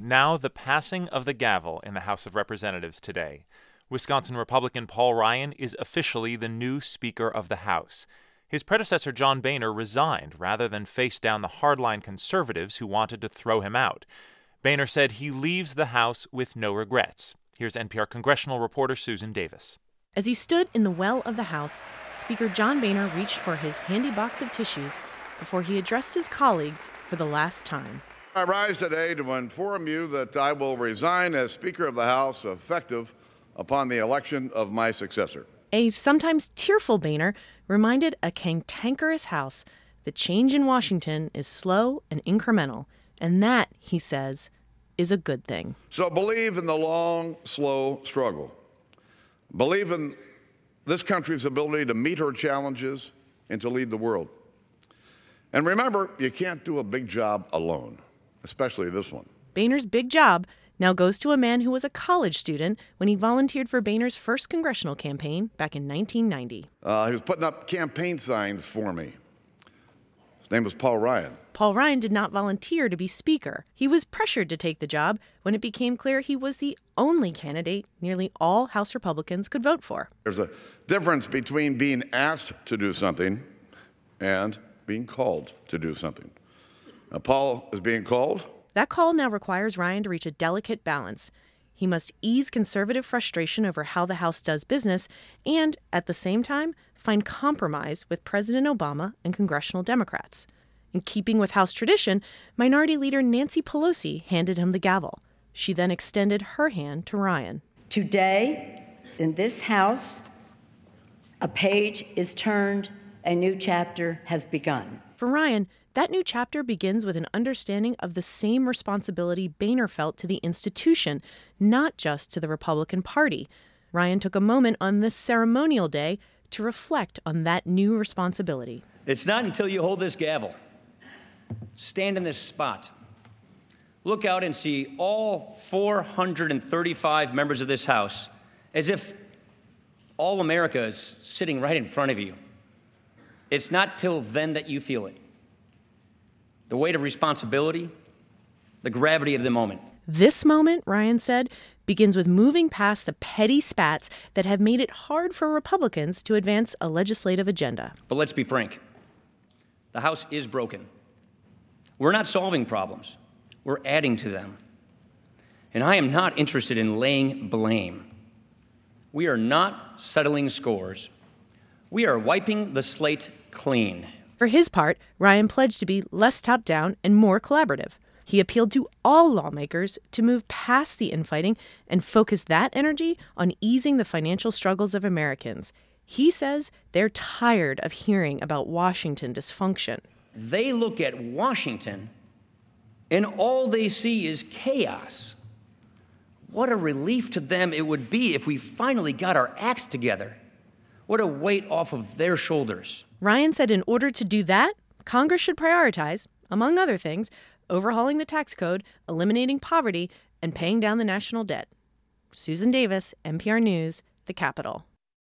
Now the passing of the gavel in the House of Representatives today. Wisconsin Republican Paul Ryan is officially the new Speaker of the House. His predecessor, John Boehner, resigned rather than face down the hardline conservatives who wanted to throw him out. Boehner said he leaves the House with no regrets. Here's NPR congressional reporter Susan Davis. As he stood in the well of the House, Speaker John Boehner reached for his handy box of tissues before he addressed his colleagues for the last time. I rise today to inform you that I will resign as Speaker of the House effective upon the election of my successor. A sometimes tearful Boehner reminded a cantankerous House that change in Washington is slow and incremental, and that, he says, is a good thing. So believe in the long, slow struggle. Believe in this country's ability to meet her challenges and to lead the world. And remember, you can't do a big job alone, especially this one. Boehner's big job now goes to a man who was a college student when he volunteered for Boehner's first congressional campaign back in 1990. He was putting up campaign signs for me. His name was Paul Ryan. Paul Ryan did not volunteer to be Speaker. He was pressured to take the job when it became clear he was the only candidate nearly all House Republicans could vote for. There's a difference between being asked to do something and being called to do something. Now, Paul is being called. That call now requires Ryan to reach a delicate balance. He must ease conservative frustration over how the House does business and, at the same time, find compromise with President Obama and congressional Democrats. In keeping with House tradition, Minority Leader Nancy Pelosi handed him the gavel. She then extended her hand to Ryan. Today, in this House, a page is turned, a new chapter has begun. For Ryan, that new chapter begins with an understanding of the same responsibility Boehner felt to the institution, not just to the Republican Party. Ryan took a moment on this ceremonial day to reflect on that new responsibility. It's not until you hold this gavel, stand in this spot, look out and see all 435 members of this House as if all America is sitting right in front of you. It's not till then that you feel it. The weight of responsibility, the gravity of the moment. This moment, Ryan said, begins with moving past the petty spats that have made it hard for Republicans to advance a legislative agenda. But let's be frank. The House is broken. We're not solving problems. We're adding to them. And I am not interested in laying blame. We are not settling scores. We are wiping the slate clean. For his part, Ryan pledged to be less top-down and more collaborative. He appealed to all lawmakers to move past the infighting and focus that energy on easing the financial struggles of Americans. He says they're tired of hearing about Washington dysfunction. They look at Washington, and all they see is chaos. What a relief to them it would be if we finally got our acts together. What a weight off of their shoulders. Ryan said in order to do that, Congress should prioritize, among other things, overhauling the tax code, eliminating poverty, and paying down the national debt. Susan Davis, NPR News, the Capitol.